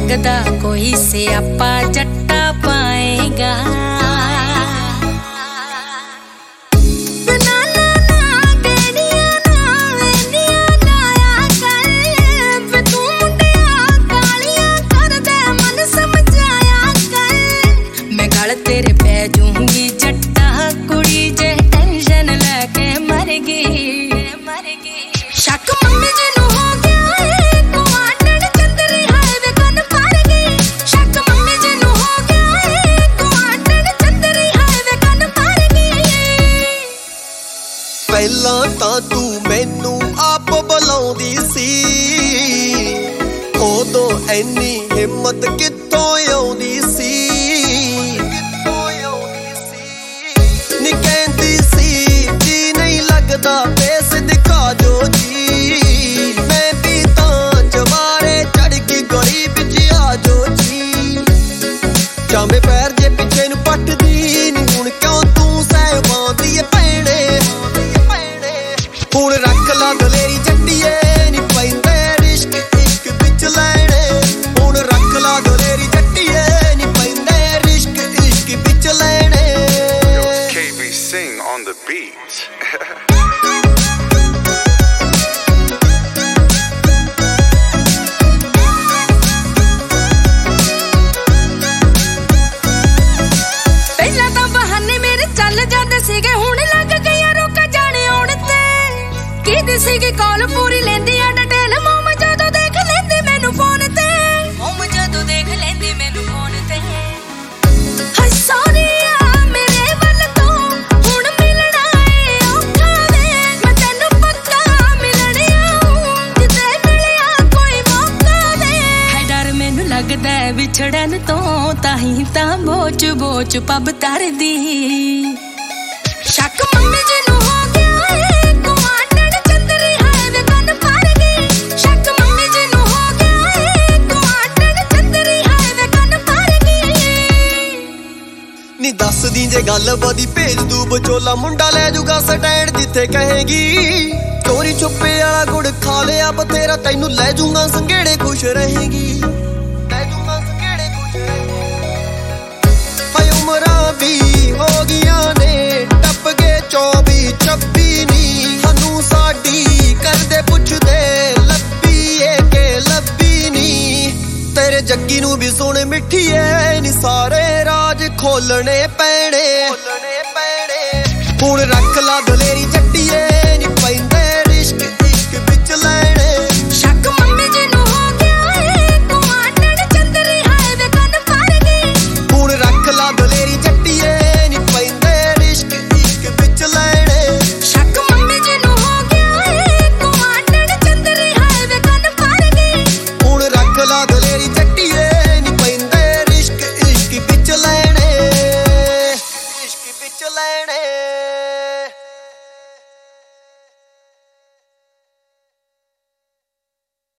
लगदा कोई स्यापा जट्टा पाएगा। तेरे पै जूंगी जट्टा कुड़ी जे टेंशन लेके मर गई। शक मम्मी जी नू हो गया है गुआंढण चंदरी हाईवे कन फड़ गई। शक मम्मी जी नू हो गया है गुआंढण चंदरी हाईवे कन फड़ गई। पहला तां तू मैनू आप बुलाउंदी सी, उदों ऐनी हिम्मत कित्थों आउंदी सी। नी कहंदी सी जी नहीं लगदा फेस दिखा जो जी, मैं भी तां जवारे चढ़ के गली बिच आ जो जी। जामे पैर जे पिछे नू पटदी नी हुण क्यों तू सह पांदी ऐ भैणे। हुण रख ला दलेरी जट्टीए नी पैंदे रिश्क इश्क बिच लैणे। हुण रख ला दलेरी जट्टीए नी पैंदे रिश्क इश्क बिच लैणे। Sing on the beat. पहला तां बहाने मेरे चल जांदे सीगे, हुण लग गईया रुक जाने आउण ते। कीदी सीगी कॉल पूरी लैंदी आ डिटेल, मोम जदों देख लैंदी मैनू फोन ते। मोम जदों देख लैंदी मैनू फोन ते। हाय सॉरी लगदा विछड़न तो ताही तां बोच बोच पब तरदी। शक मम्मी जी नू हो गया है गुआंढण चंदरी हाईवे कन फड़ गई। शक मम्मी जी नू हो गया है गुआंढण चंदरी हाईवे कन फड़ गई। नी दस दी जे गल बदी भेज दू बचोला, मुंडा ले जूगा स्टैंड जिथे कहेगी। चोरी छुपे वाला गुड़ खा लिया बथेरा, तैनू ले जूंगा संघेड़े खुश रहेगी। उमरां भी हो गया ने टप गए 24-26 नी, सानू साडी करदे पुछदे लब्बी ए के लब्बी नी। तेरे जग्गी नू भी सुन मिठिए नी सारे राज खोलने पैणे। हुण रख ला दलेरी